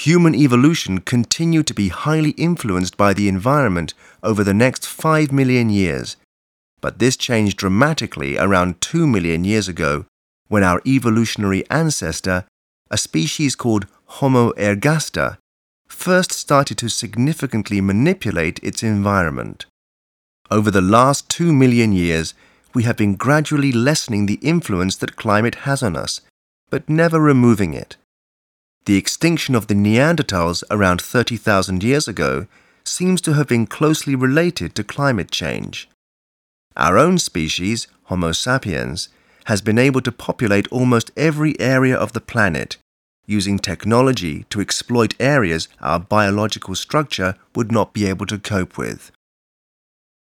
Human evolution continued to be highly influenced by the environment over the next 5 million years, but this changed dramatically around 2 million years ago when our evolutionary ancestor, a species called Homo ergaster, first started to significantly manipulate its environment. Over the last 2 million years, we have been gradually lessening the influence that climate has on us, but never removing it. The extinction of the Neanderthals around 30,000 years ago seems to have been closely related to climate change. Our own species, Homo sapiens, has been able to populate almost every area of the planet, using technology to exploit areas our biological structure would not be able to cope with.